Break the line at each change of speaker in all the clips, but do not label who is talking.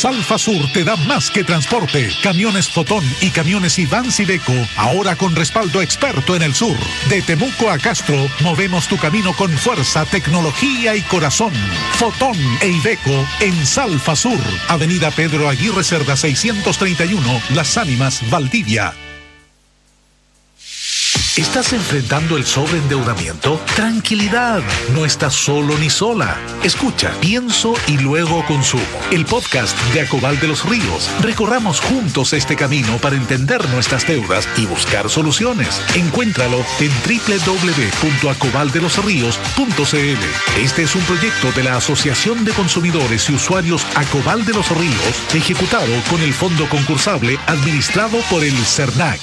Salfa Sur te da más que transporte. Camiones Fotón y camiones Ivans Iveco, ahora con respaldo experto en el sur. De Temuco a Castro, movemos tu camino con fuerza, tecnología y corazón. Fotón e Iveco en Salfa Sur, Avenida Pedro Aguirre Cerda 631, Las Ánimas, Valdivia. ¿Estás enfrentando el sobreendeudamiento? Tranquilidad, no estás solo ni sola. Escucha Pienso y Luego Consumo, el podcast de Acobal de los Ríos. Recorramos juntos este camino para entender nuestras deudas y buscar soluciones. Encuéntralo en www.acobaldelosríos.cl. Este es un proyecto de la Asociación de Consumidores y Usuarios Acobal de los Ríos, ejecutado con el fondo concursable administrado por el CERNAC.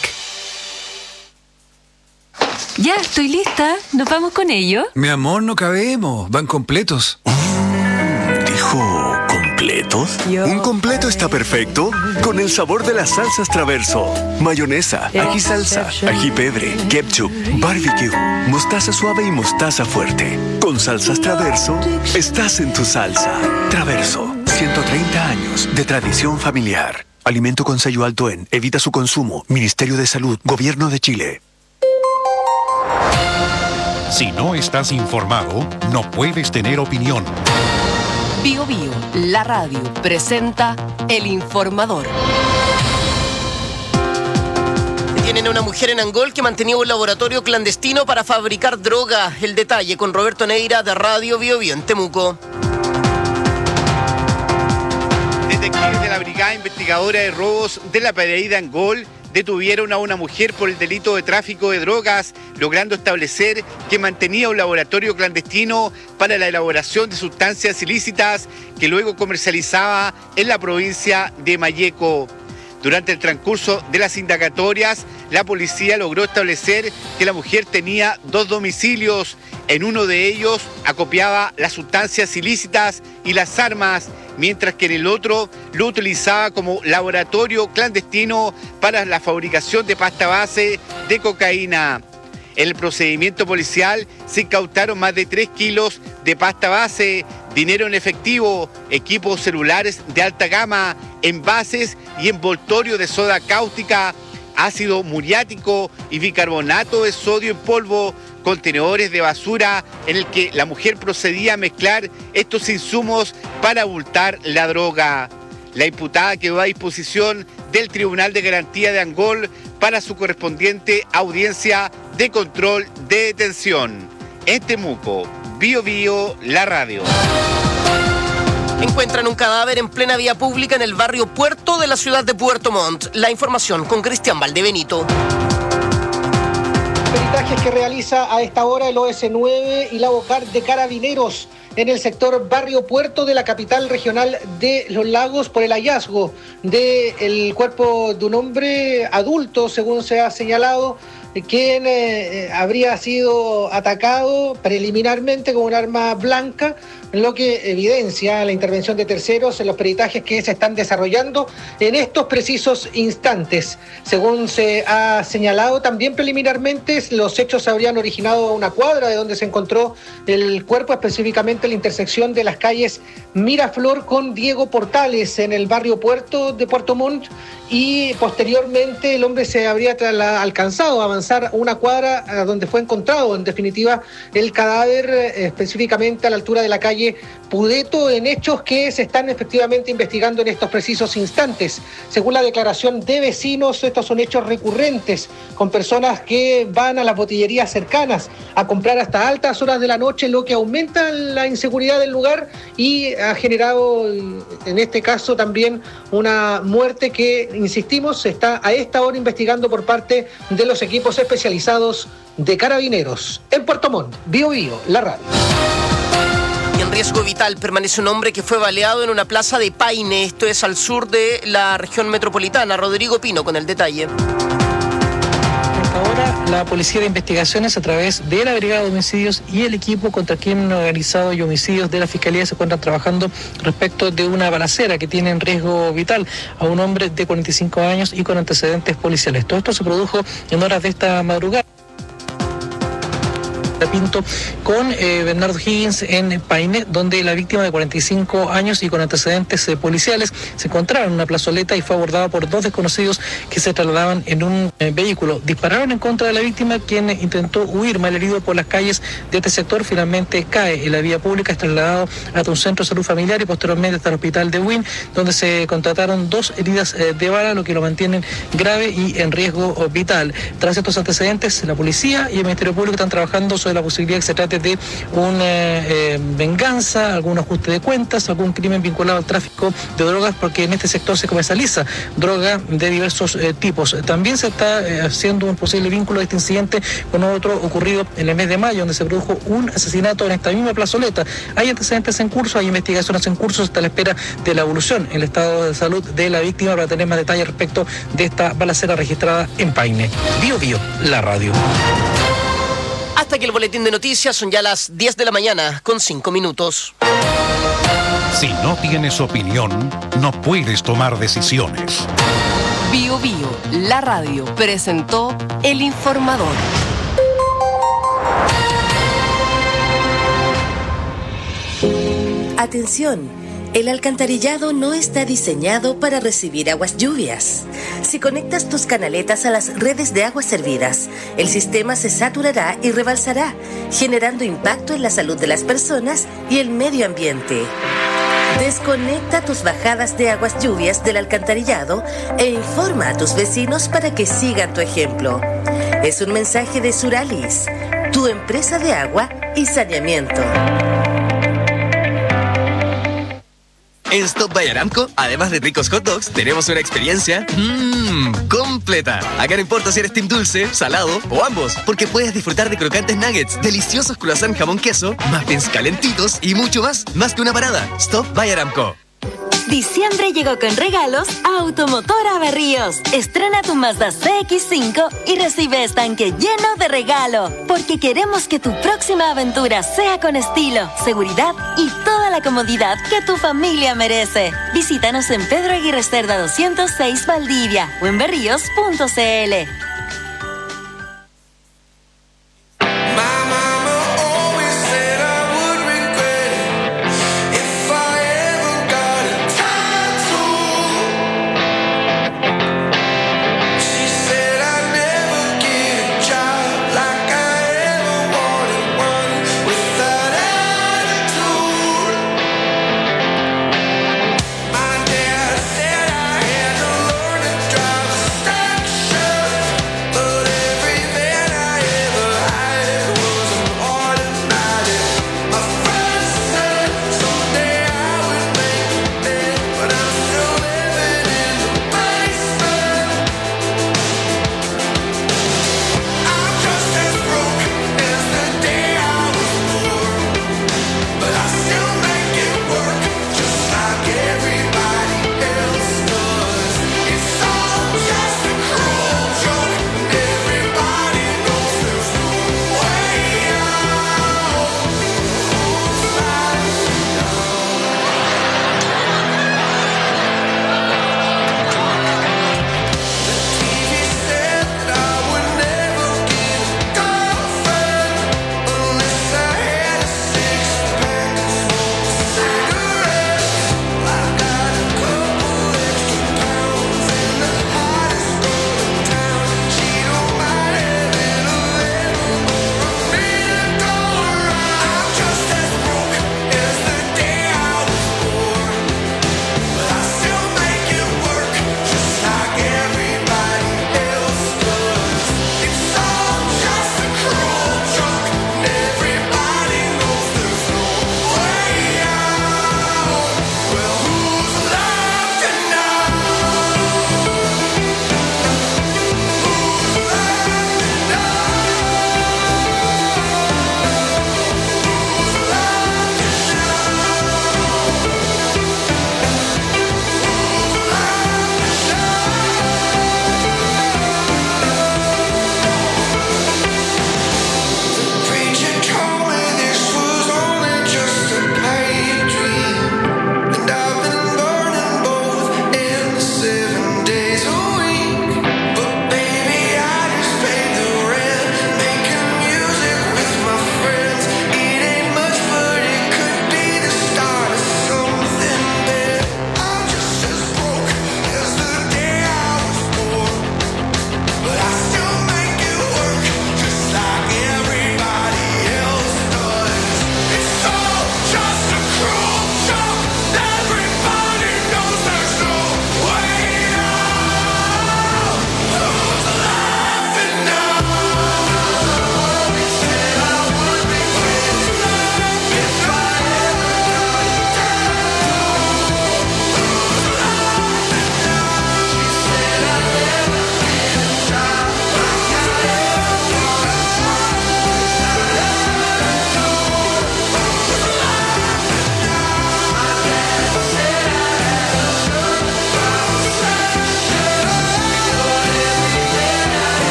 Ya, estoy lista. ¿Nos vamos con ello?
Mi amor, no cabemos. Van completos.
¿Dijo completos? Un completo está perfecto con el sabor de las salsas Traverso. Mayonesa, ají salsa, ají pebre, ketchup, barbecue, mostaza suave y mostaza fuerte. Con salsas Traverso, estás en tu salsa. Traverso, 130 años de tradición familiar. Alimento con sello alto en Evita su consumo. Ministerio de Salud, Gobierno de Chile.
Si no estás informado, no puedes tener opinión.
Bio Bio, la radio, presenta El Informador. Detienen a una mujer en Angol que mantenía un laboratorio clandestino para fabricar droga. El detalle con Roberto Neira de Radio Bio Bio en Temuco.
Detectives de la Brigada Investigadora de Robos de la PDI de Angol detuvieron a una mujer por el delito de tráfico de drogas, logrando establecer que mantenía un laboratorio clandestino para la elaboración de sustancias ilícitas que luego comercializaba en la provincia de Malleco. Durante el transcurso de las indagatorias, la policía logró establecer que la mujer tenía 2 domicilios. En uno de ellos acopiaba las sustancias ilícitas y las armas, mientras que en el otro lo utilizaba como laboratorio clandestino para la fabricación de pasta base de cocaína. En el procedimiento policial se incautaron más de 3 kilos de pasta base, dinero en efectivo, equipos celulares de alta gama, envases y envoltorio de soda cáustica, ácido muriático y bicarbonato de sodio en polvo, contenedores de basura en el que la mujer procedía a mezclar estos insumos para abultar la droga. La imputada quedó a disposición del Tribunal de Garantía de Angol para su correspondiente audiencia de control de detención. En Temuco, Bio Bio, la radio.
Encuentran un cadáver en plena vía pública en el barrio Puerto de la ciudad de Puerto Montt. La información con Cristian Valdebenito.
Peritajes que realiza a esta hora el OS9 y la VOCAR de Carabineros en el sector Barrio Puerto de la capital regional de Los Lagos por el hallazgo del cuerpo de un hombre adulto, según se ha señalado, quien habría sido atacado preliminarmente con un arma blanca, lo que evidencia la intervención de terceros en los peritajes que se están desarrollando en estos precisos instantes. Según se ha señalado también preliminarmente, los hechos se habrían originado a una cuadra de donde se encontró el cuerpo, específicamente en la intersección de las calles Miraflor con Diego Portales en el barrio Puerto de Puerto Montt, y posteriormente el hombre se habría alcanzado a avanzar una cuadra a donde fue encontrado en definitiva el cadáver, específicamente a la altura de la calle Pudeto, en hechos que se están efectivamente investigando en estos precisos instantes. Según la declaración de vecinos, estos son hechos recurrentes, con personas que van a las botillerías cercanas a comprar hasta altas horas de la noche, lo que aumenta la inseguridad del lugar y ha generado en este caso también una muerte que, insistimos, se está a esta hora investigando por parte de los equipos especializados de Carabineros. En Puerto Montt, Bio Bio, la radio.
Y en riesgo vital permanece un hombre que fue baleado en una plaza de Paine, esto es al sur de la región metropolitana. Rodrigo Pino con el detalle.
Ahora la Policía de Investigaciones, a través de la Brigada de Homicidios y el equipo contra crimen organizado y homicidios de la Fiscalía, se encuentran trabajando respecto de una balacera que tiene en riesgo vital a un hombre de 45 años y con antecedentes policiales. Todo esto se produjo en horas de esta madrugada. Pinto con Bernardo Higgins en Paine, donde la víctima de 45 años y con antecedentes policiales se encontraba en una plazoleta y fue abordada por dos desconocidos que se trasladaban en un vehículo. Dispararon en contra de la víctima, quien intentó huir malherido por las calles de este sector. Finalmente cae en la vía pública, es trasladado hasta un centro de salud familiar y posteriormente hasta el hospital de Wynn, donde se contrataron 2 heridas de bala, lo que lo mantienen grave y en riesgo vital. Tras estos antecedentes, la policía y el Ministerio Público están trabajando sobre la posibilidad que se trate de una venganza, algún ajuste de cuentas, algún crimen vinculado al tráfico de drogas, porque en este sector se comercializa droga de diversos tipos. También se está haciendo un posible vínculo de este incidente con otro ocurrido en el mes de mayo, donde se produjo un asesinato en esta misma plazoleta. Hay antecedentes en curso, hay investigaciones en curso, está a la espera de la evolución en el estado de salud de la víctima para tener más detalles respecto de esta balacera registrada en Paine. Bio Bio, la radio.
Hasta que el boletín de noticias, son ya las 10 de la mañana con 5 minutos.
Si no tienes opinión, no puedes tomar decisiones.
Bio Bio, la radio, presentó El Informador.
Atención. El alcantarillado no está diseñado para recibir aguas lluvias. Si conectas tus canaletas a las redes de aguas servidas, el sistema se saturará y rebalsará, generando impacto en la salud de las personas y el medio ambiente. Desconecta tus bajadas de aguas lluvias del alcantarillado e informa a tus vecinos para que sigan tu ejemplo. Es un mensaje de Suralis, tu empresa de agua y saneamiento.
En Stop by Aramco, además de ricos hot dogs, tenemos una experiencia completa. Acá no importa si eres team dulce, salado o ambos, porque puedes disfrutar de crocantes nuggets, deliciosos croissant jamón queso, muffins calentitos y mucho más. Más que una parada. Stop by Aramco.
Diciembre llegó con regalos a Automotora Berríos. Estrena tu Mazda CX-5 y recibe estanque lleno de regalo. Porque queremos que tu próxima aventura sea con estilo, seguridad y toda la comodidad que tu familia merece. Visítanos en Pedro Aguirre Cerda 206 Valdivia o en berríos.cl.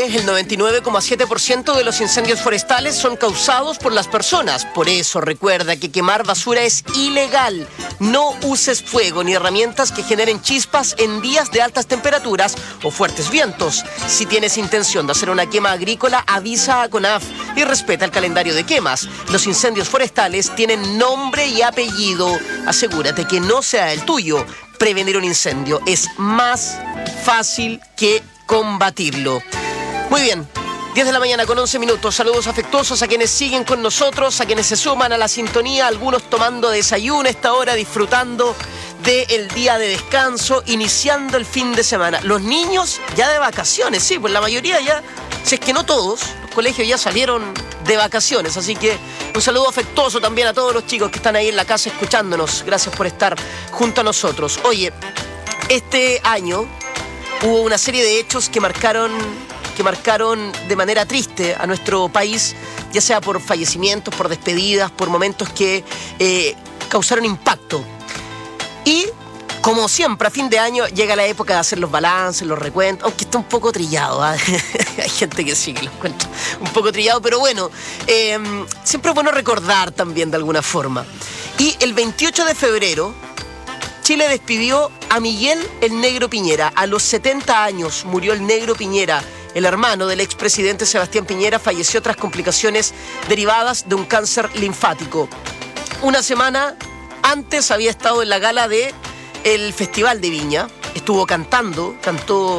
que el 99,7% de los incendios forestales son causados por las personas. Por eso recuerda que quemar basura es ilegal. No uses fuego ni herramientas que generen chispas en días de altas temperaturas o fuertes vientos. Si tienes intención de hacer una quema agrícola, avisa a CONAF y respeta el calendario de quemas. Los incendios forestales tienen nombre y apellido. Asegúrate que no sea el tuyo. Prevenir un incendio es más fácil que combatirlo. Muy bien, 10 de la mañana con 11 minutos. Saludos afectuosos a quienes siguen con nosotros, a quienes se suman a la sintonía, algunos tomando desayuno a esta hora, disfrutando del día de descanso, iniciando el fin de semana. Los niños ya de vacaciones, sí, pues la mayoría ya, si es que no todos, los colegios ya salieron de vacaciones, así que un saludo afectuoso también a todos los chicos que están ahí en la casa escuchándonos. Gracias por estar junto a nosotros. Oye, este año hubo una serie de hechos que marcaron de manera triste a nuestro país, ya sea por fallecimientos, por despedidas, por momentos que causaron impacto. Y como siempre, a fin de año llega la época de hacer los balances, los recuentos, aunque está un poco trillado, ¿eh? Hay gente que sí que lo encuentra un poco trillado, pero bueno, siempre es bueno recordar también de alguna forma. Y el 28 de febrero, Chile despidió a Miguel el Negro Piñera. A los 70 años murió el Negro Piñera. El hermano del expresidente Sebastián Piñera falleció tras complicaciones derivadas de un cáncer linfático. Una semana antes había estado en la gala del Festival de Viña. Cantó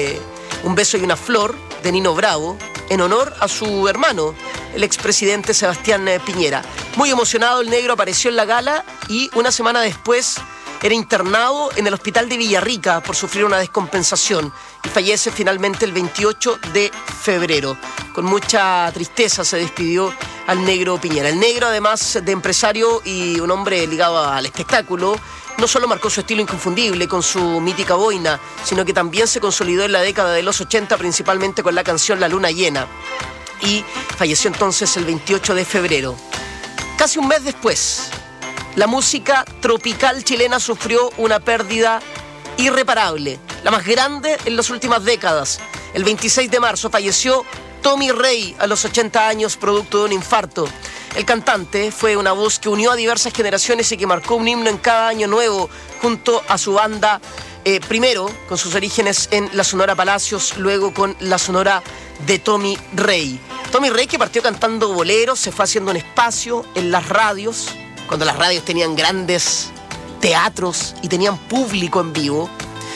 Un beso y una flor de Nino Bravo en honor a su hermano, el expresidente Sebastián Piñera. Muy emocionado, el Negro apareció en la gala y una semana después era internado en el hospital de Villarrica por sufrir una descompensación y fallece finalmente el 28 de febrero. Con mucha tristeza se despidió al Negro Piñera. El Negro, además de empresario y un hombre ligado al espectáculo, no solo marcó su estilo inconfundible con su mítica boina, sino que también se consolidó en la década de los 80, principalmente con la canción La Luna Llena. Y falleció entonces el 28 de febrero. Casi un mes después, la música tropical chilena sufrió una pérdida irreparable, la más grande en las últimas décadas. El 26 de marzo falleció Tommy Rey a los 80 años, producto de un infarto. El cantante fue una voz que unió a diversas generaciones y que marcó un himno en cada año nuevo junto a su banda, primero con sus orígenes en la Sonora Palacios, luego con la Sonora de Tommy Rey. Tommy Rey, que partió cantando boleros, se fue haciendo un espacio en las radios, cuando las radios tenían grandes teatros y tenían público en vivo.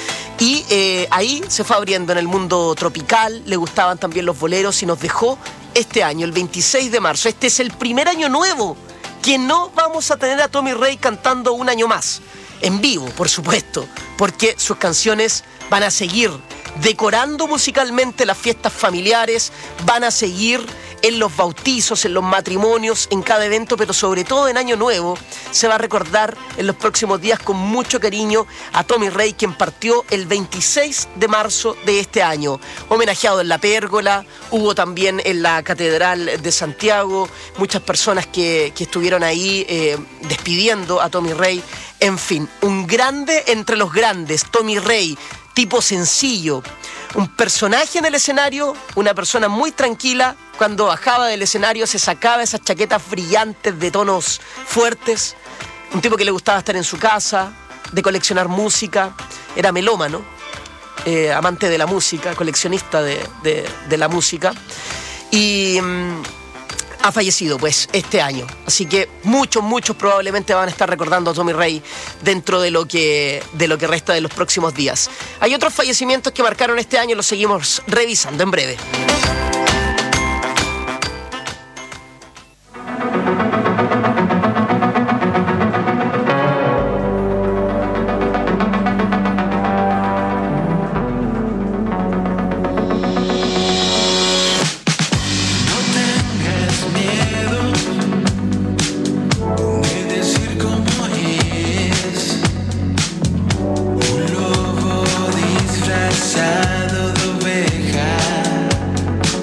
Y ahí se fue abriendo en el mundo tropical, le gustaban también los boleros y nos dejó este año, el 26 de marzo. Este es el primer año nuevo que no vamos a tener a Tommy Rey cantando un año más. En vivo, por supuesto, porque sus canciones van a seguir decorando musicalmente las fiestas familiares, van a seguir en los bautizos, en los matrimonios, en cada evento, pero sobre todo en Año Nuevo se va a recordar en los próximos días con mucho cariño a Tommy Rey, quien partió el 26 de marzo de este año. Homenajeado en la Pérgola, hubo también en la Catedral de Santiago, muchas personas que estuvieron ahí despidiendo a Tommy Rey. En fin, un grande entre los grandes, Tommy Rey, tipo sencillo, un personaje en el escenario, una persona muy tranquila. Cuando bajaba del escenario se sacaba esas chaquetas brillantes de tonos fuertes, un tipo que le gustaba estar en su casa, de coleccionar música, era melómano, amante de la música, coleccionista de la música, y ha fallecido pues este año. Así que muchos probablemente van a estar recordando a Tommy Rey dentro de lo que resta de los próximos días. Hay otros fallecimientos que marcaron este año, los seguimos revisando en breve.
Disfrazado de oveja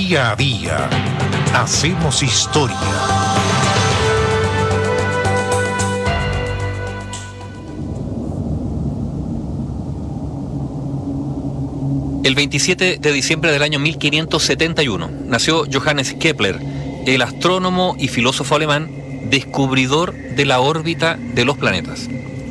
Día a día hacemos historia.
El 27 de diciembre del año 1571 nació Johannes Kepler, el astrónomo y filósofo alemán, descubridor de la órbita de los planetas.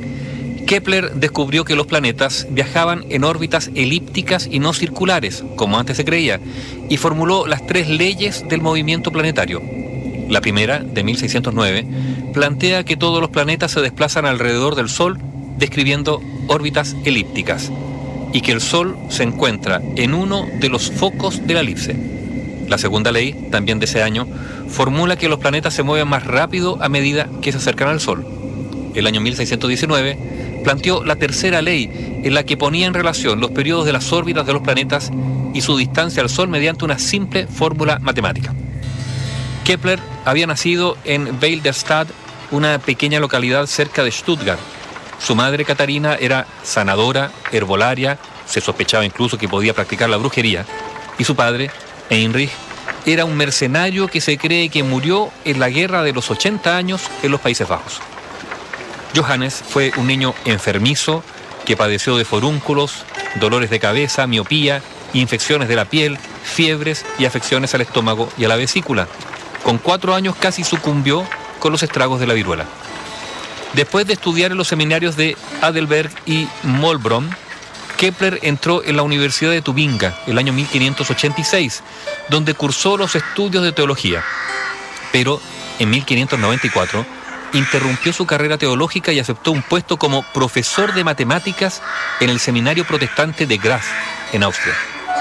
Kepler descubrió que los planetas viajaban en órbitas elípticas y no circulares, como antes se creía, y formuló las 3 leyes del movimiento planetario. La primera, de 1609, plantea que todos los planetas se desplazan alrededor del Sol, describiendo órbitas elípticas, y que el Sol se encuentra en uno de los focos de la elipse. La segunda ley, también de ese año, formula que los planetas se mueven más rápido a medida que se acercan al Sol. El año 1619 planteó la tercera ley, en la que ponía en relación los periodos de las órbitas de los planetas y su distancia al Sol mediante una simple fórmula matemática. Kepler había nacido en Weilderstadt, una pequeña localidad cerca de Stuttgart. Su madre, Catarina, era sanadora, herbolaria, se sospechaba incluso que podía practicar la brujería, y su padre, Heinrich, era un mercenario que se cree que murió en la guerra de los 80 años en los Países Bajos. Johannes fue un niño enfermizo que padeció de forúnculos, dolores de cabeza, miopía, infecciones de la piel, fiebres y afecciones al estómago y a la vesícula. Con 4 años casi sucumbió con los estragos de la viruela. Después de estudiar en los seminarios de Heidelberg y Mollbrunn, Kepler entró en la Universidad de Tubinga el año 1586, donde cursó los estudios de teología. Pero en 1594 interrumpió su carrera teológica y aceptó un puesto como profesor de matemáticas en el seminario protestante de Graz, en Austria.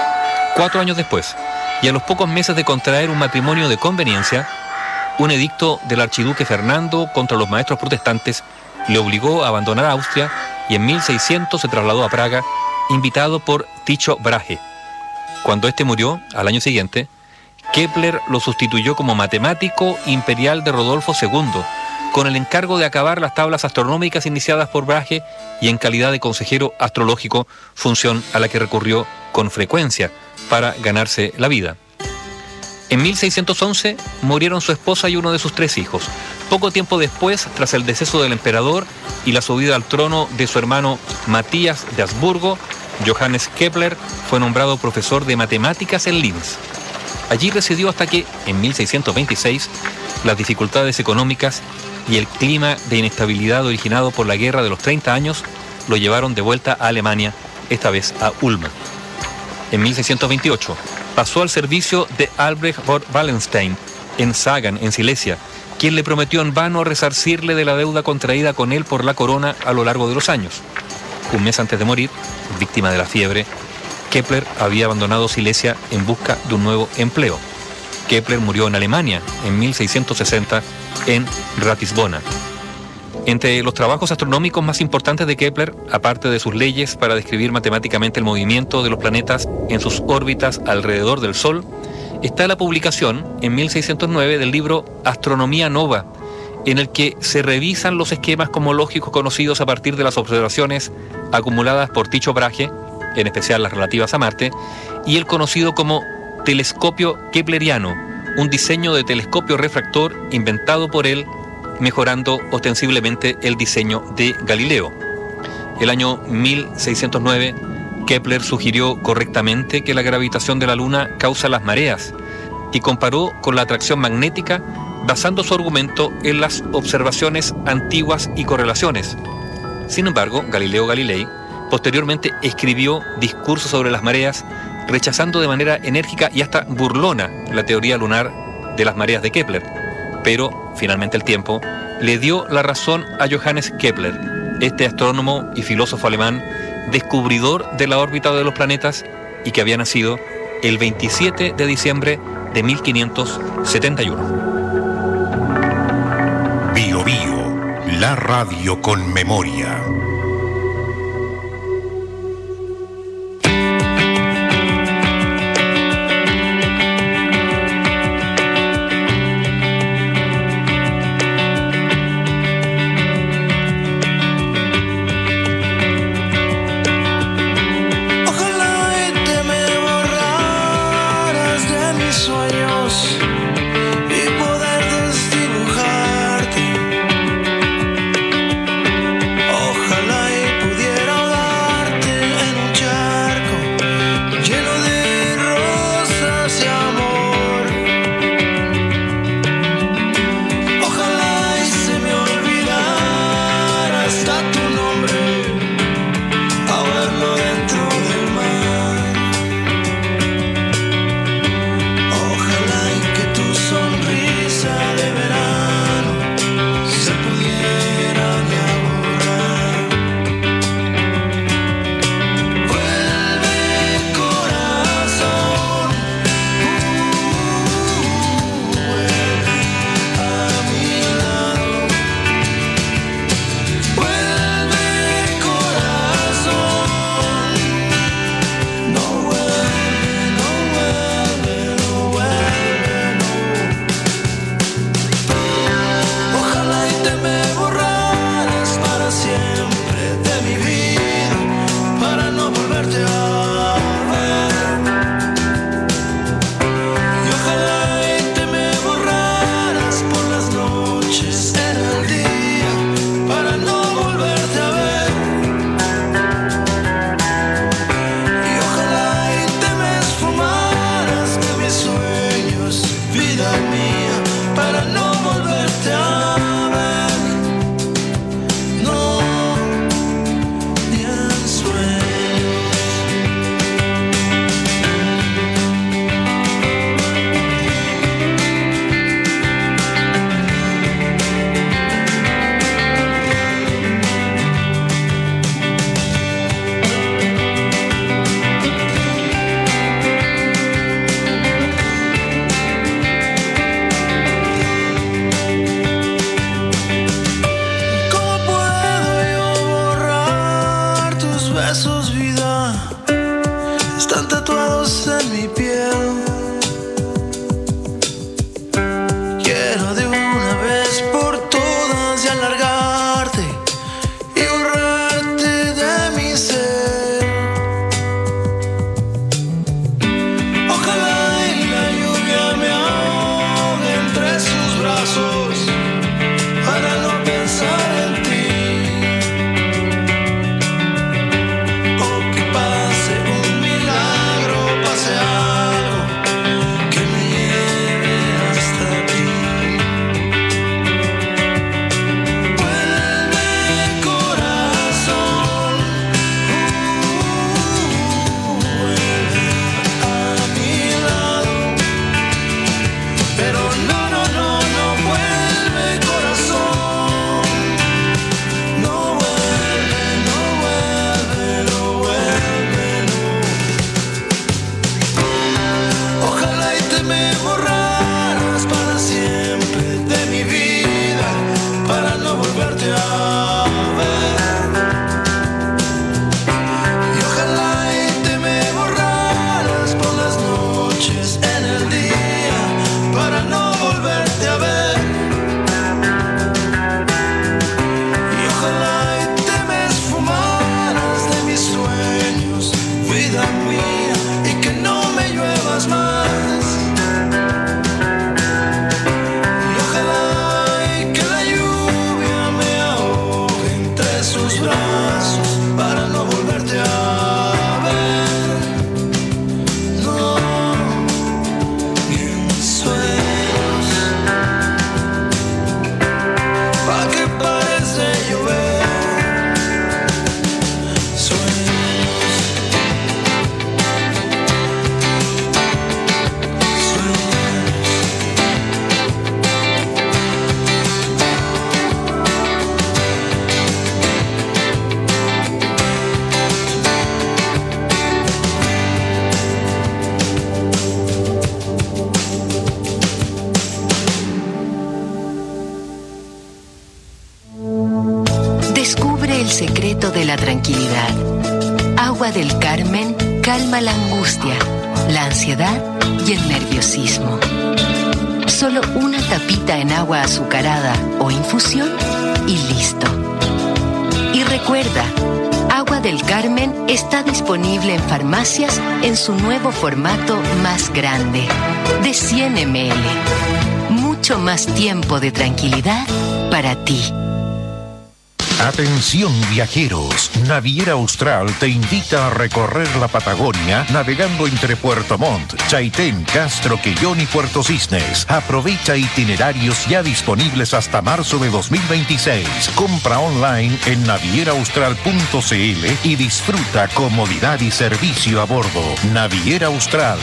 4 años después, y a los pocos meses de contraer un matrimonio de conveniencia, un edicto del archiduque Fernando contra los maestros protestantes le obligó a abandonar Austria y en 1600 se trasladó a Praga, invitado por Tycho Brahe. Cuando este murió, al año siguiente, Kepler lo sustituyó como matemático imperial de Rodolfo II, con el encargo de acabar las tablas astronómicas iniciadas por Brahe y en calidad de consejero astrológico, función a la que recurrió con frecuencia para ganarse la vida. En 1611 murieron su esposa y uno de sus 3 hijos. Poco tiempo después, tras el deceso del emperador y la subida al trono de su hermano Matías de Habsburgo, Johannes Kepler fue nombrado profesor de matemáticas en Linz. Allí residió hasta que, en 1626, las dificultades económicas y el clima de inestabilidad originado por la Guerra de los 30 años lo llevaron de vuelta a Alemania, esta vez a Ulm. En 1628 pasó al servicio de Albrecht von Wallenstein en Sagan, en Silesia, quien le prometió en vano resarcirle de la deuda contraída con él por la corona a lo largo de los años. Un mes antes de morir, víctima de la fiebre, Kepler había abandonado Silesia en busca de un nuevo empleo. Kepler murió en Alemania en 1660 en Ratisbona. Entre los trabajos astronómicos más importantes de Kepler, aparte de sus leyes para describir matemáticamente el movimiento de los planetas en sus órbitas alrededor del Sol, está la publicación en 1609 del libro Astronomía Nova, en el que se revisan los esquemas cosmológicos conocidos a partir de las observaciones acumuladas por Tycho Brahe, en especial las relativas a Marte, y el conocido como telescopio kepleriano, un diseño de telescopio refractor inventado por él, mejorando ostensiblemente el diseño de Galileo. El año 1609, Kepler sugirió correctamente que la gravitación de la Luna causa las mareas y comparó con la atracción magnética, basando su argumento en las observaciones antiguas y correlaciones. Sin embargo, Galileo Galilei posteriormente escribió discursos sobre las mareas, rechazando de manera enérgica y hasta burlona la teoría lunar de las mareas de Kepler. Pero, finalmente el tiempo le dio la razón a Johannes Kepler, este astrónomo y filósofo alemán, descubridor de la órbita de los planetas y que había nacido el 27 de diciembre de 1571.
Bio Bio, la radio con memoria.
Ojalá y te me borraras de mis están tatuados en mi piel. Quiero de una vez por todas y alargarte y borrarte de mi ser. Ojalá y la lluvia me ahogue entre sus brazos para no pensar en ti. O que pase un milagro, pase algo que me lleve hasta ti. Vuelve, corazón, vuelve a mi lado. Pero no, no, no, no vuelve, corazón. No vuelve, no vuelve, no vuelve, no. Ojalá y te me borraras para siempre de mi vida, para no volverte a ver. Y ojalá y te me borraras por las noches en el día, para no volverte a ver. Y ojalá y te me esfumaras de mis sueños, vida mía, y que no me lluevas más. Y ojalá y que la lluvia me ahogue entre sus brazos para no volverte a ver. No, ni en sueños. ¿Pa' qué parece llover? Sueños,
Descubre el secreto de la tranquilidad. Agua del Carmen calma la angustia, la ansiedad y el nerviosismo. Solo una tapita en agua azucarada o infusión y listo. Y recuerda, Agua del Carmen está disponible en farmacias en su nuevo formato más grande, de 100 ml. Mucho más tiempo de tranquilidad para ti.
Atención viajeros, Naviera Austral te invita a recorrer la Patagonia navegando entre Puerto Montt, Chaitén, Castro, Quellón y Puerto Cisnes. Aprovecha itinerarios ya disponibles hasta marzo de 2026. Compra online en navieraaustral.cl y disfruta comodidad y servicio a bordo. Naviera Austral.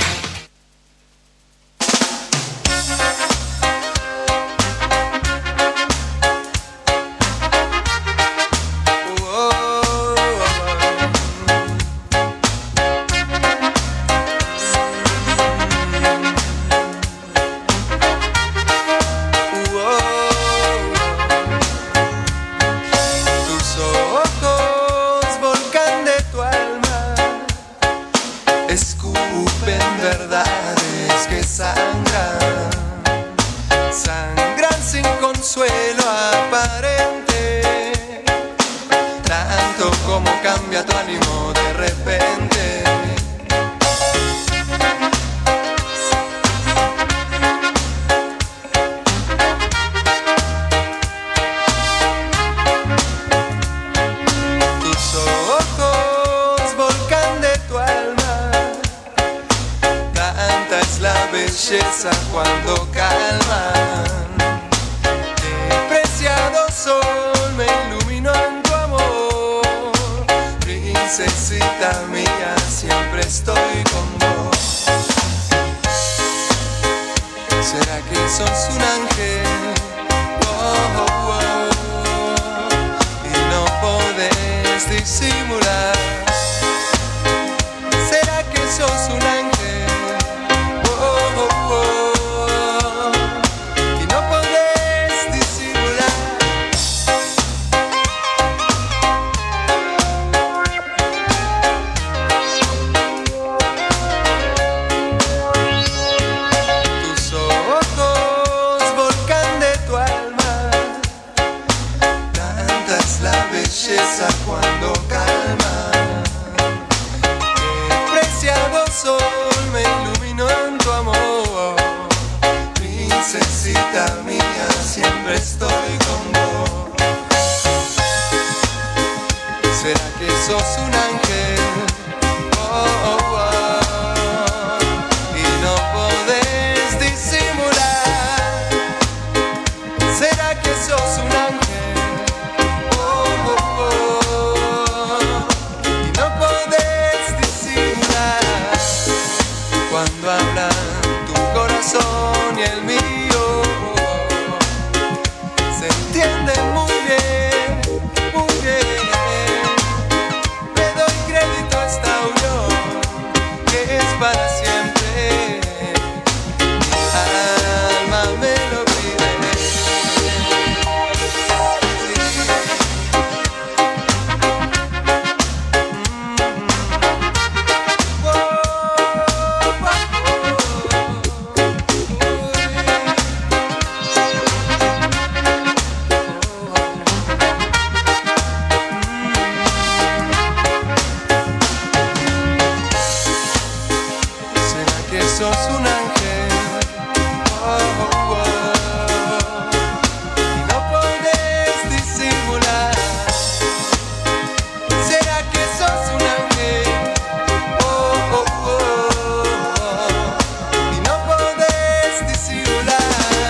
Cuando calman, el preciado sol me iluminó en tu amor. Princesita mía, siempre estoy con vos. ¿Será que sos un ángel? Oh, oh, oh. Y no podés disimular. ¿Será que sos un ángel? sol me iluminó en tu amor. Princesita mía, siempre estoy con vos. ¿Será que sos un ángel? Oh, oh, oh. Y no podés disimular. ¿Será que sos un ángel? Oh, oh, oh. Y no podés disimular. Cuando hablan tu corazón y el mío, se entiende muy bien, muy bien. Le doy crédito a esta unión que es para siempre. Mi alma me lo pide. ¿Será que sos un ángel? Oh, oh, oh. Y no podés disimular. ¿Será que sos un ángel? Oh, oh, oh. Y no podés disimular.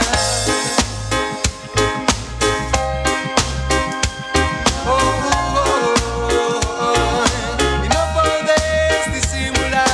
Oh, oh, oh. Y no podés disimular.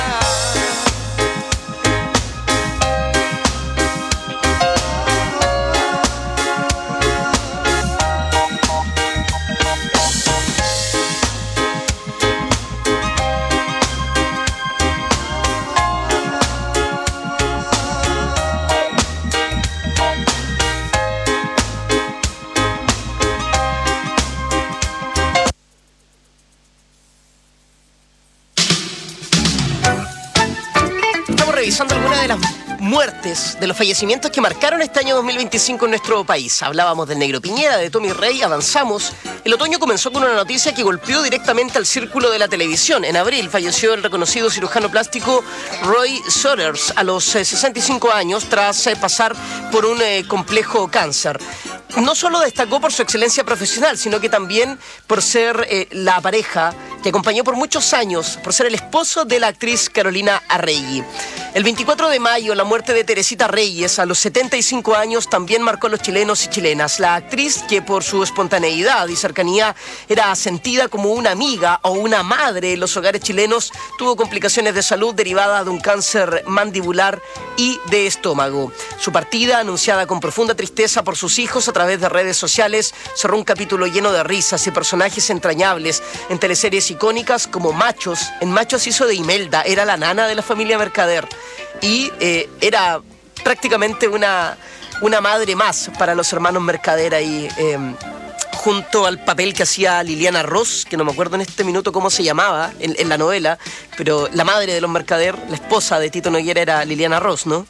Estamos revisando algunas de las muertes, de los fallecimientos que marcaron este año 2025 en nuestro país. Hablábamos del Negro Piñera, de Tommy Rey, avanzamos. El otoño comenzó con una noticia que golpeó directamente al círculo de la televisión. En abril falleció el reconocido cirujano plástico Roy Sodders a los 65 años tras pasar por un complejo cáncer. No solo destacó por su excelencia profesional, sino que también por ser la pareja que acompañó por muchos años, por ser el esposo de la actriz Carolina Arregui. El 24 de mayo, la muerte de Teresita Reyes a los 75 años también marcó a los chilenos y chilenas. La actriz, que por su espontaneidad y cercanía era sentida como una amiga o una madre en los hogares chilenos, tuvo complicaciones de salud derivadas de un cáncer mandibular y de estómago. Su partida, anunciada con profunda tristeza por sus hijos a través de redes sociales, cerró un capítulo lleno de risas y personajes entrañables en teleseries icónicas como Machos. En Machos hizo de Imelda, era la nana de la familia Mercader y era prácticamente una madre más para los hermanos Mercader ahí, junto al papel que hacía Liliana Ross, que no me acuerdo en este minuto cómo se llamaba en la novela, pero la madre de los Mercader, la esposa de Tito Noguera, era Liliana Ross, ¿no?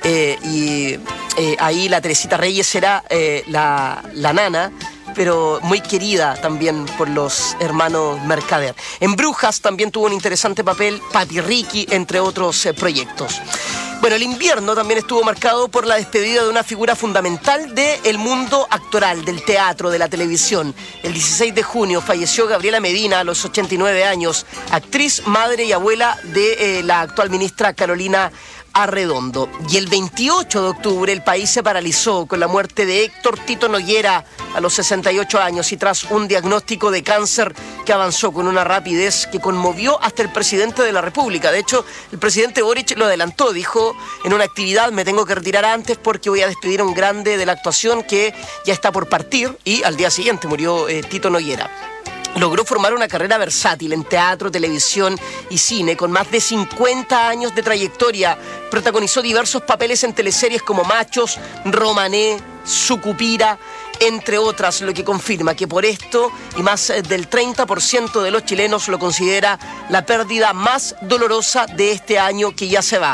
Ahí la Teresita Reyes era la nana, pero muy querida también por los hermanos Mercader. En Brujas también tuvo un interesante papel Papi Ricky, entre otros proyectos. Bueno, el invierno también estuvo marcado por la despedida de una figura fundamental del mundo actoral, del teatro, de la televisión. El 16 de junio falleció Gabriela Medina a los 89 años, actriz, madre y abuela de la actual ministra Carolina Arredondo. Y el 28 de octubre el país se paralizó con la muerte de Héctor Tito Noguera a los 68 años y tras un diagnóstico de cáncer que avanzó con una rapidez que conmovió hasta el presidente de la República. De hecho, el presidente Boric lo adelantó, dijo en una actividad: me tengo que retirar antes porque voy a despedir a un grande de la actuación que ya está por partir, y al día siguiente murió Tito Noguera. Logró formar una carrera versátil en teatro, televisión y cine, con más de 50 años de trayectoria. Protagonizó diversos papeles en teleseries como Machos, Romané, Sucupira, entre otras, lo que confirma que por esto y más del 30% de los chilenos lo considera la pérdida más dolorosa de este año que ya se va.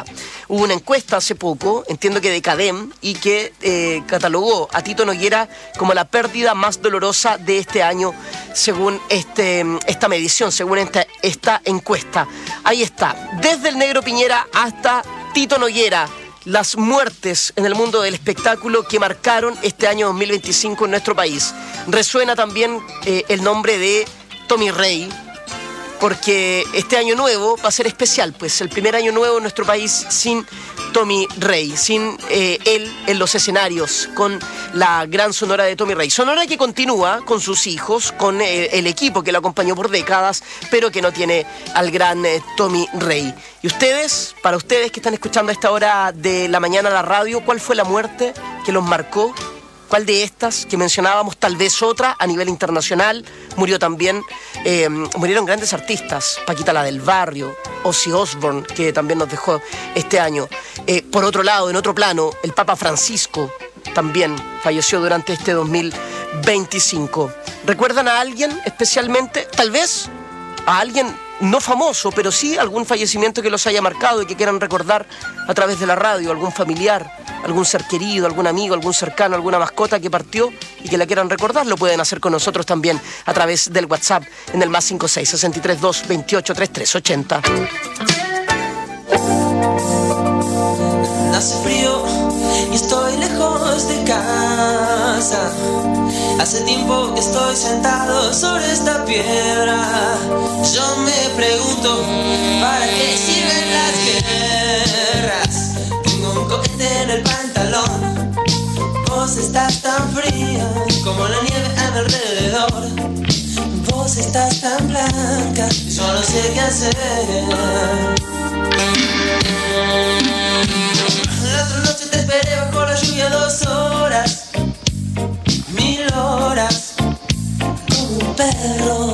Hubo una encuesta hace poco, entiendo que de CADEM, y que catalogó a Tito Noguera como la pérdida más dolorosa de este año, según esta medición, según esta encuesta. Ahí está, desde el Negro Piñera hasta Tito Noguera, las muertes en el mundo del espectáculo que marcaron este año 2025 en nuestro país. Resuena también el nombre de Tommy Rey, porque este año nuevo va a ser especial, pues el primer año nuevo en nuestro país sin Tommy Rey, sin él en los escenarios, con la gran sonora de Tommy Rey. Sonora que continúa con sus hijos, con el equipo que lo acompañó por décadas, pero que no tiene al gran Tommy Rey. Y ustedes, para ustedes que están escuchando a esta hora de la mañana la radio, ¿cuál fue la muerte que los marcó? ¿Cuál de estas que mencionábamos? Tal vez otra a nivel internacional. Murió también, murieron grandes artistas, Paquita la del Barrio, Ozzy Osbourne, que también nos dejó este año. Por otro lado, en otro plano, el Papa Francisco también falleció durante este 2025. ¿Recuerdan a alguien especialmente? Tal vez a alguien no famoso, pero sí algún fallecimiento que los haya marcado y que quieran recordar a través de la radio, algún familiar, algún ser querido, algún amigo, algún cercano, alguna mascota que partió y que la quieran recordar. Lo pueden hacer con nosotros también a través del WhatsApp en el +56 63 2 28 33 80.
Hace frío y estoy lejos de casa. Hace tiempo que estoy sentado sobre esta piedra. Yo me pregunto, ¿para qué sirven las guerras? Tengo un cohete en el pantalón. Vos estás tan fría como la nieve a mi alrededor. Vos estás tan blanca y yo no sé qué hacer. La otra noche te esperé bajo la lluvia 2 horas, 1000 horas, como un perro.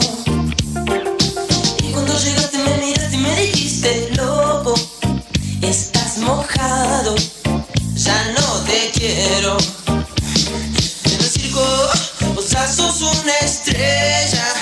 Y cuando llegaste me miraste y me dijiste, loco, estás mojado, ya no te quiero. En el circo vos sos una estrella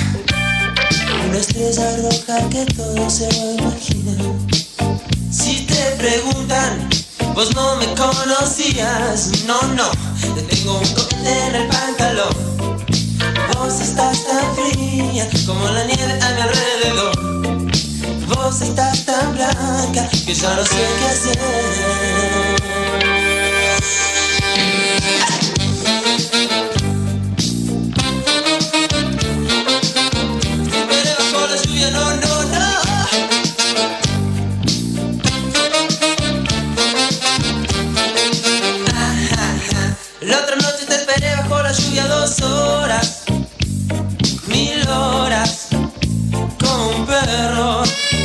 roja que todo se va a imaginar. Si te preguntan, vos no me conocías, no, te tengo un cohete en el pantalón. Vos estás tan fría como la nieve a mi alrededor. Vos estás tan blanca que ya no sé qué hacer. La otra noche te esperé bajo la lluvia 2 horas, 1000 horas, como un perro.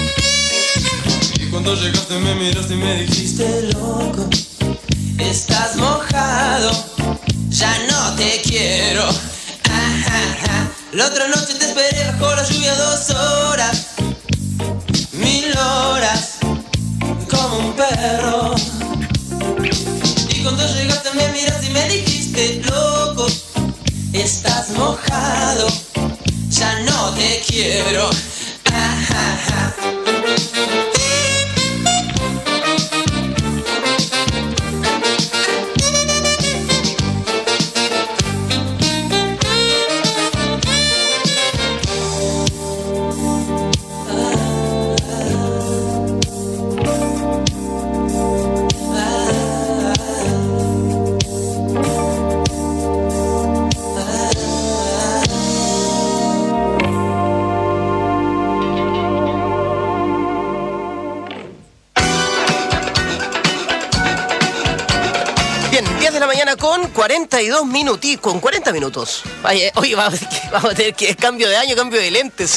Y cuando llegaste me miraste y me dijiste, loco, estás mojado, ya no te quiero. La otra noche te esperé bajo la lluvia 2 horas, 1000 horas, como un perro. Y cuando llegaste me miraste y me dijiste, loco, estás mojado, ya no te quiero.
Con 42 minutos, con 40 minutos. Oye, vamos a tener que cambio de año, cambio de lentes.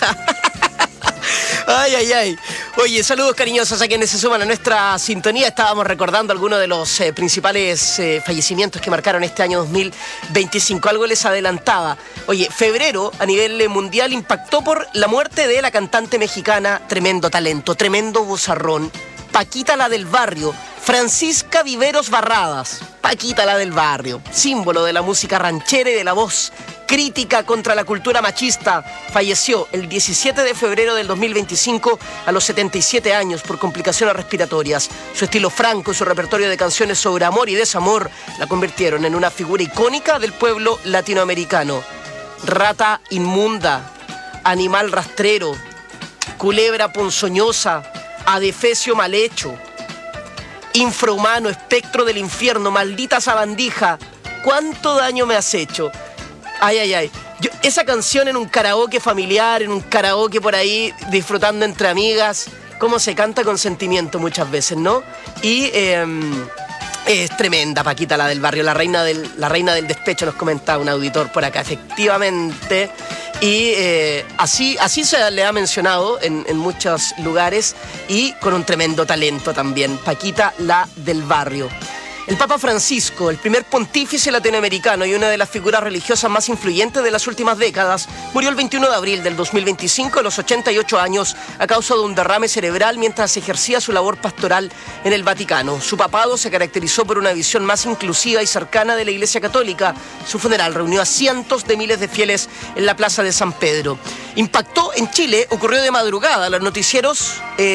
Ay. Oye, saludos cariñosos a quienes se suman a nuestra sintonía. Estábamos recordando algunos de los principales fallecimientos que marcaron este año 2025. Algo les adelantaba. Oye, febrero a nivel mundial impactó por la muerte de la cantante mexicana, tremendo talento, tremendo vozarrón, Paquita la del Barrio, Francisca Viveros Barradas. Paquita la del Barrio, símbolo de la música ranchera y de la voz crítica contra la cultura machista. Falleció el 17 de febrero del 2025 a los 77 años por complicaciones respiratorias. Su estilo franco y su repertorio de canciones sobre amor y desamor la convirtieron en una figura icónica del pueblo latinoamericano. Rata inmunda, animal rastrero, culebra ponzoñosa, adefesio mal hecho, infrahumano, espectro del infierno, maldita sabandija, ¿cuánto daño me has hecho? Ay, ay, ay. Esa canción en un karaoke familiar, en un karaoke por ahí, disfrutando entre amigas, cómo se canta con sentimiento muchas veces, ¿no? Y es tremenda Paquita, la del barrio, la reina del despecho, nos comentaba un auditor por acá, efectivamente. Y así se le ha mencionado en muchos lugares y con un tremendo talento también. Paquita, la del barrio. El Papa Francisco, el primer pontífice latinoamericano y una de las figuras religiosas más influyentes de las últimas décadas, murió el 21 de abril del 2025 a los 88 años a causa de un derrame cerebral mientras ejercía su labor pastoral en el Vaticano. Su papado se caracterizó por una visión más inclusiva y cercana de la Iglesia Católica. Su funeral reunió a cientos de miles de fieles en la Plaza de San Pedro. Impactó en Chile, ocurrió de madrugada. Los noticieros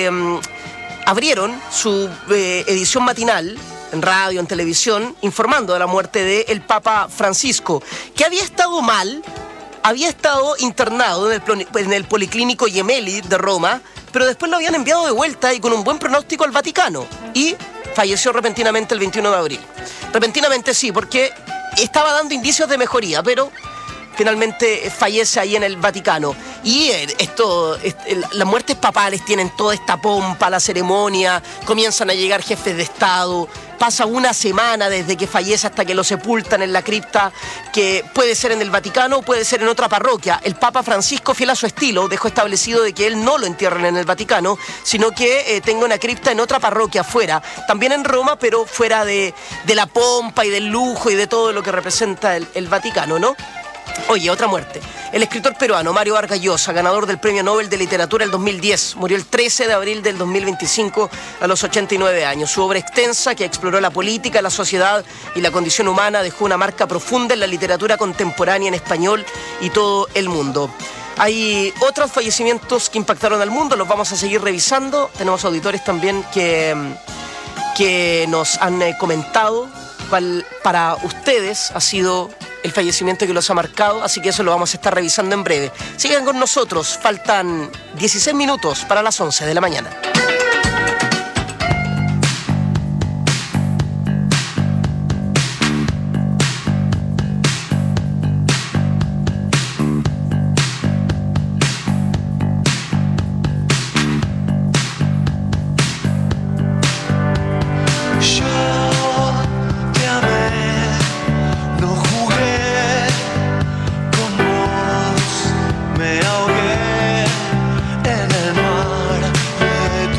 abrieron su edición matinal en radio, en televisión, informando de la muerte del Papa Francisco, que había estado mal, había estado internado en el Policlínico Gemelli de Roma, pero después lo habían enviado de vuelta y con un buen pronóstico al Vaticano, y falleció repentinamente el 21 de abril. Repentinamente sí, porque estaba dando indicios de mejoría, pero finalmente fallece ahí en el Vaticano. Y las muertes papales tienen toda esta pompa, la ceremonia, comienzan a llegar jefes de Estado, pasa una semana desde que fallece hasta que lo sepultan en la cripta, que puede ser en el Vaticano o puede ser en otra parroquia. El Papa Francisco, fiel a su estilo, dejó establecido de que él no lo entierren en el Vaticano, sino que tenga una cripta en otra parroquia fuera, también en Roma, pero fuera de la pompa y del lujo y de todo lo que representa el Vaticano, ¿no? Oye, otra muerte. El escritor peruano Mario Vargas Llosa, ganador del Premio Nobel de Literatura el 2010, murió el 13 de abril del 2025 a los 89 años. Su obra extensa, que exploró la política, la sociedad y la condición humana, dejó una marca profunda en la literatura contemporánea en español y todo el mundo. Hay otros fallecimientos que impactaron al mundo, los vamos a seguir revisando. Tenemos auditores también que nos han comentado cuál para ustedes ha sido el fallecimiento que los ha marcado, así que eso lo vamos a estar revisando en breve. Sigan con nosotros, faltan 16 minutos para las 11 de la mañana.
Me ahogué en el mar de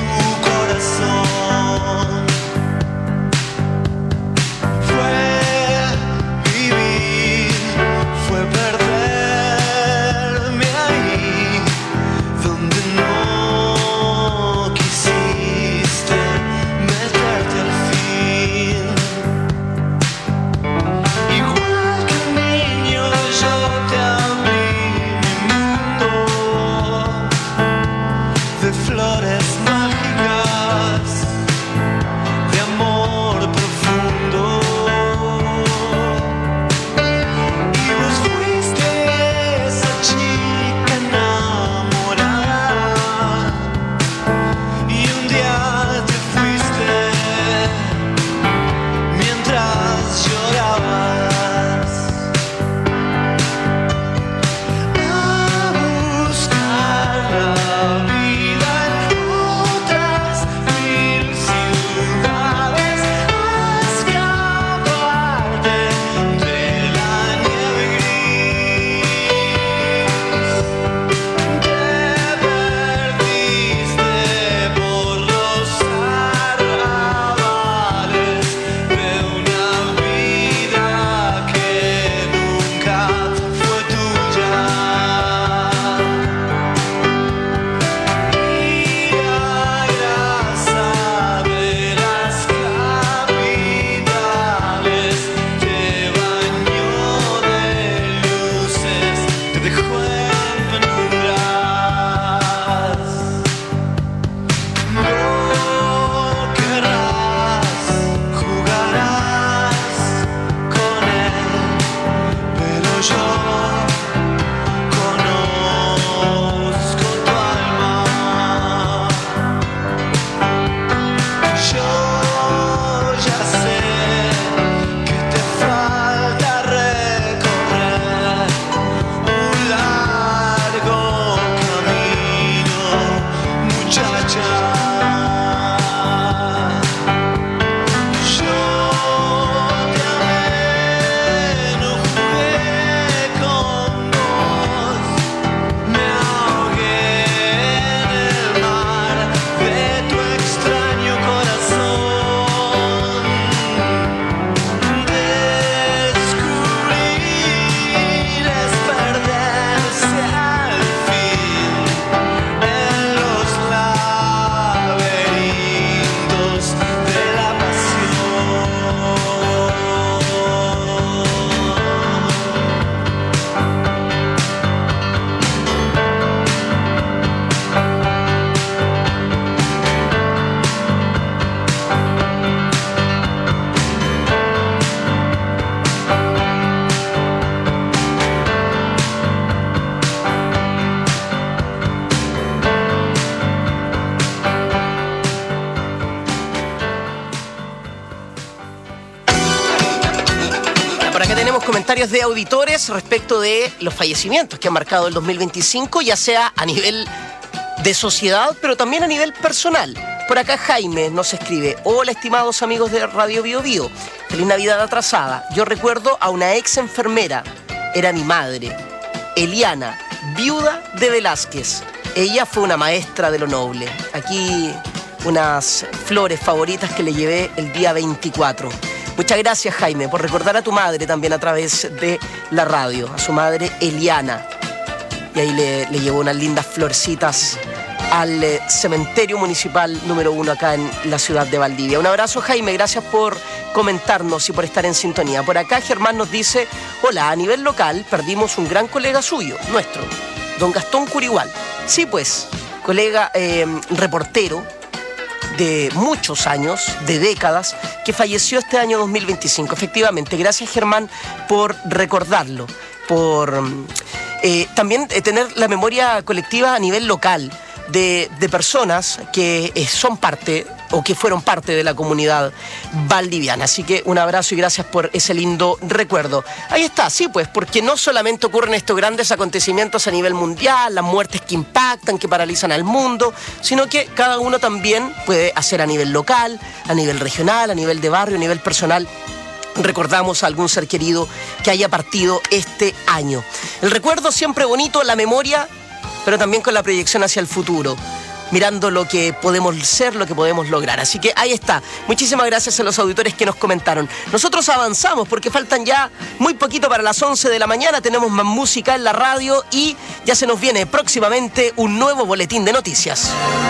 Ya tenemos comentarios de auditores respecto de los fallecimientos que han marcado el 2025, ya sea a nivel de sociedad, pero también a nivel personal. Por acá Jaime nos escribe: hola, estimados amigos de Radio Bio Bio, feliz Navidad atrasada. Yo recuerdo a una ex enfermera, era mi madre, Eliana, viuda de Velázquez. Ella fue una maestra de lo noble. Aquí unas flores favoritas que le llevé el día 24. Muchas gracias, Jaime, por recordar a tu madre también a través de la radio, a su madre Eliana. Y ahí le llevó unas lindas florcitas al cementerio municipal número 1 acá en la ciudad de Valdivia. Un abrazo, Jaime, gracias por comentarnos y por estar en sintonía. Por acá Germán nos dice: hola, a nivel local perdimos un gran colega suyo, nuestro, don Gastón Curigual. Sí, pues, colega reportero de muchos años, de décadas, que falleció este año 2025. Efectivamente, gracias, Germán, por recordarlo, por también tener la memoria colectiva a nivel local de personas que son parte o que fueron parte de la comunidad valdiviana. Así que un abrazo y gracias por ese lindo recuerdo. Ahí está, sí, pues, porque no solamente ocurren estos grandes acontecimientos a nivel mundial, las muertes que impactan, que paralizan al mundo, sino que cada uno también puede hacer a nivel local, a nivel regional, a nivel de barrio, a nivel personal. Recordamos a algún ser querido que haya partido este año. El recuerdo siempre bonito, la memoria, pero también con la proyección hacia el futuro, mirando lo que podemos ser, lo que podemos lograr. Así que ahí está. Muchísimas gracias a los auditores que nos comentaron. Nosotros avanzamos porque faltan ya muy poquito para las 11 de la mañana. Tenemos más música en la radio y ya se nos viene próximamente un nuevo boletín de noticias.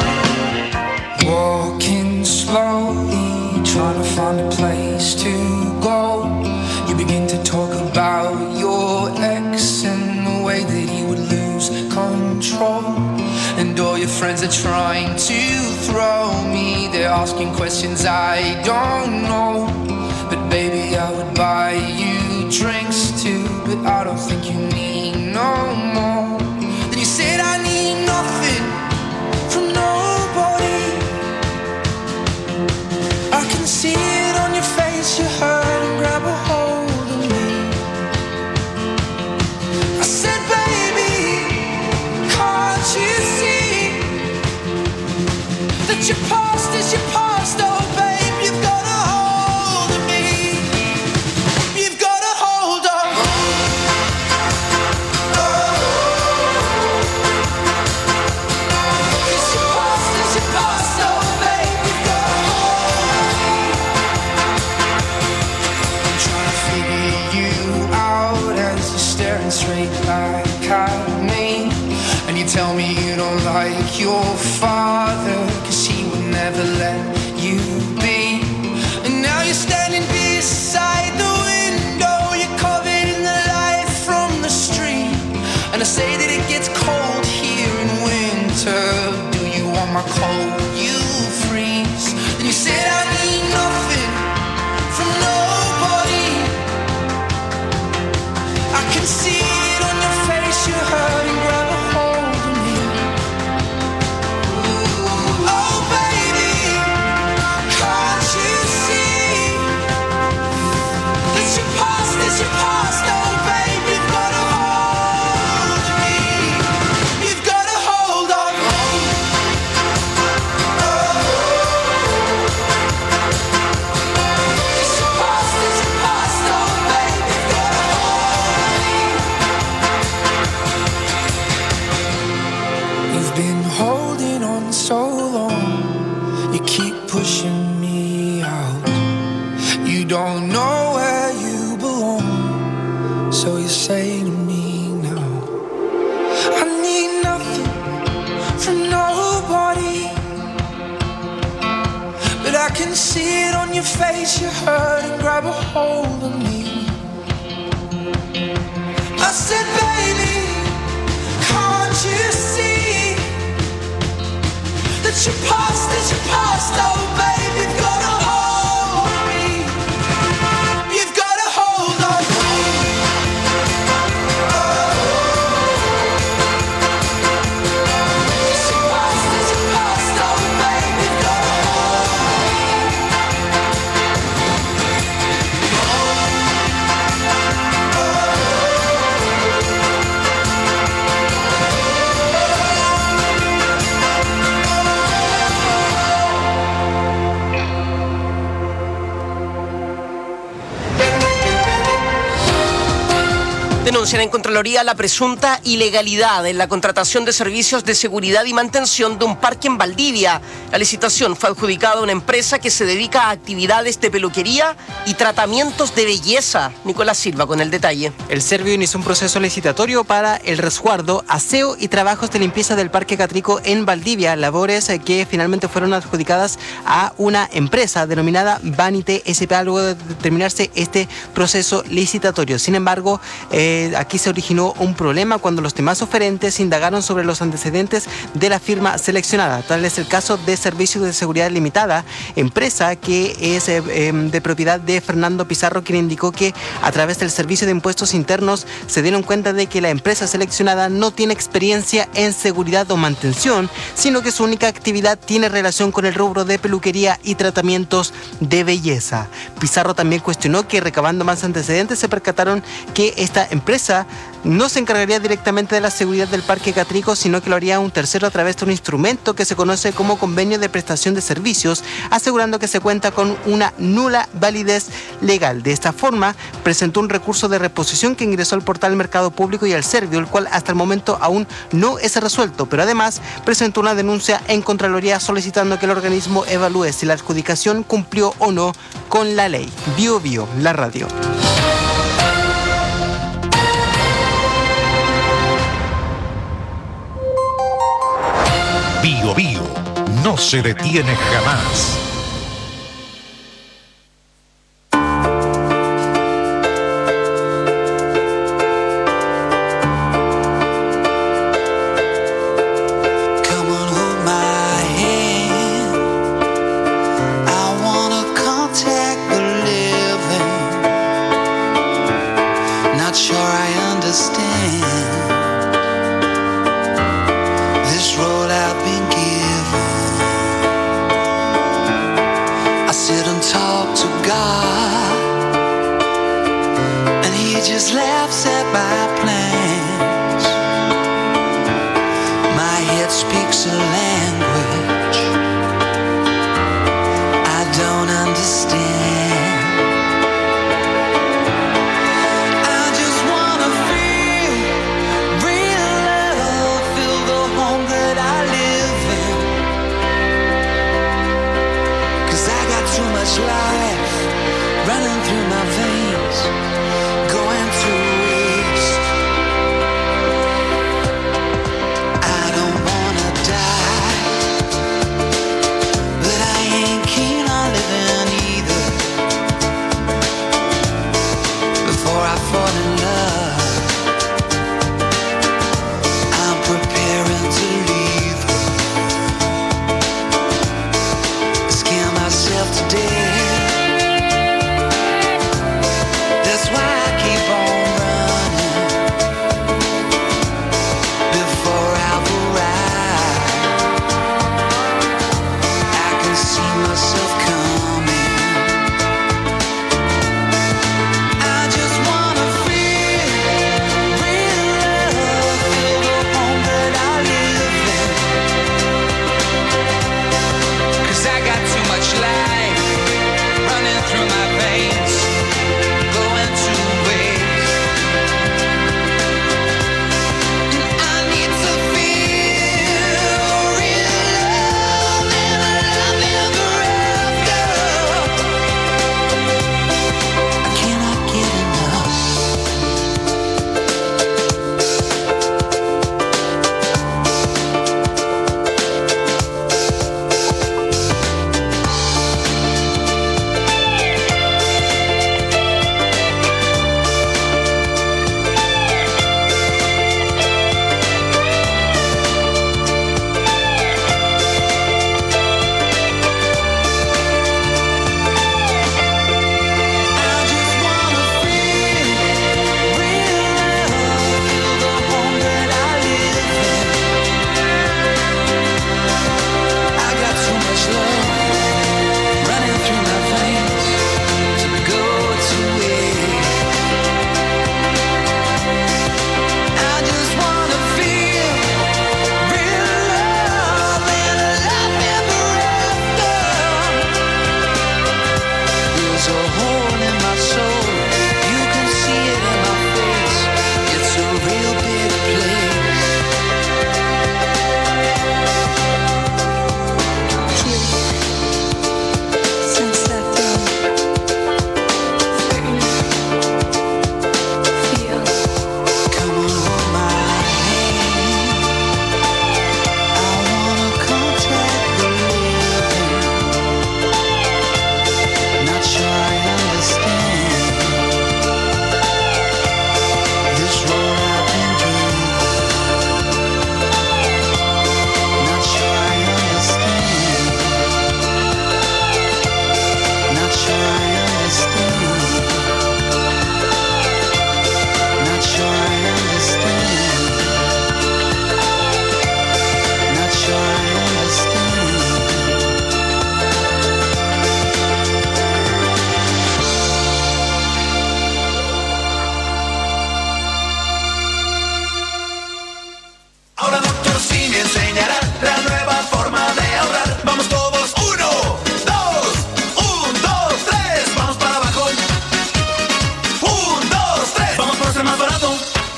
Walking slowly, trying to find a place to go. You begin to talk about your ex and the way that he would lose control. And all your friends are trying to throw me. They're asking questions I don't know. But baby, I would buy you drinks too. But I don't think you need no more. Then you said I need nothing from nobody. I can see it on your face, you hurt and grab a hold of me. I said, baby, can't you see that your past is your past? Oh, babe, you've got a hold of me. You've got a hold of me. Cause your past is your past, oh, babe, you've got a hold of me. I'm trying to figure you out as you're staring straight back at me. And you tell me you don't like your father, cause he would never let you be. And now you're standing beside the window, you're covered in the light from the street. And I say that it gets cold here in winter. Do you want my cold? You freeze. And you said I need nothing from nobody. I can see it on your face, you're hurting, grab a hold of me. Oh baby, can't you see that your past is your past? Oh baby, you've got a hold of me. You've got a hold on me. Cause your past is your past, oh baby, you've got a hold of me. You've been holding on so long, you keep pushing me out. You don't know where you belong, so you say to me now, I need nothing from nobody. But I can see it on your face, you hurt and grab a hold of me. I said, baby, can't you see that your past is your past? Oh, baby, you've got a hold of me. You've got a hold on me. Cause your past is your past, oh, baby, you've got a hold of me.
Denuncian en Contraloría la presunta ilegalidad en la contratación de servicios de seguridad y mantención de un parque en Valdivia. La licitación fue adjudicada a una empresa que se dedica a actividades de peluquería y tratamientos de belleza. Nicolás Silva con el detalle.
El Servio inició un proceso licitatorio para el resguardo, aseo y trabajos de limpieza del Parque Catrico en Valdivia, labores que finalmente fueron adjudicadas a una empresa denominada Vanité S.p.A. luego de terminarse este proceso licitatorio. Sin embargo, aquí se originó un problema cuando los demás oferentes indagaron sobre los antecedentes de la firma seleccionada. Tal es el caso de Servicios de Seguridad Limitada, empresa que es de propiedad de Fernando Pizarro, quien indicó que a través del Servicio de Impuestos Internos se dieron cuenta de que la empresa seleccionada no tiene experiencia en seguridad o mantención, sino que su única actividad tiene relación con el rubro de peluquería y tratamientos de belleza. Pizarro también cuestionó que, recabando más antecedentes, se percataron que esta empresa no se encargaría directamente de la seguridad del Parque Catrico, sino que lo haría un tercero a través de un instrumento que se conoce como convenio de prestación de servicios, asegurando que se cuenta con una nula validez legal. De esta forma, presentó un recurso de reposición que ingresó al portal Mercado Público y al Servio, el cual hasta el momento aún no es resuelto, pero además presentó una denuncia en Contraloría solicitando que el organismo evalúe si la adjudicación cumplió o no con la ley. Bio Bio, la radio.
Bio Bio no se detiene jamás.
That's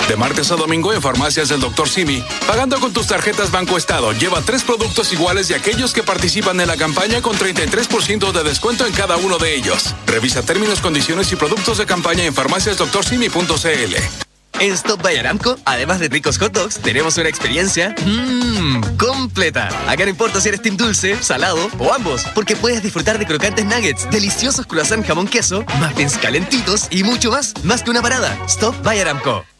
De martes a domingo en farmacias del Dr. Simi. Pagando con tus tarjetas Banco Estado, lleva 3 productos iguales de aquellos que participan en la campaña con 33% de descuento en cada uno de ellos. Revisa términos, condiciones y productos de campaña en farmaciasdoctorsimi.cl.
En Stop by Aramco, además de ricos hot dogs, tenemos una experiencia completa. Acá no importa si eres team dulce, salado o ambos, porque puedes disfrutar de crocantes nuggets, deliciosos croissant jamón queso, muffins calentitos y mucho más. Más que una parada. Stop by Aramco.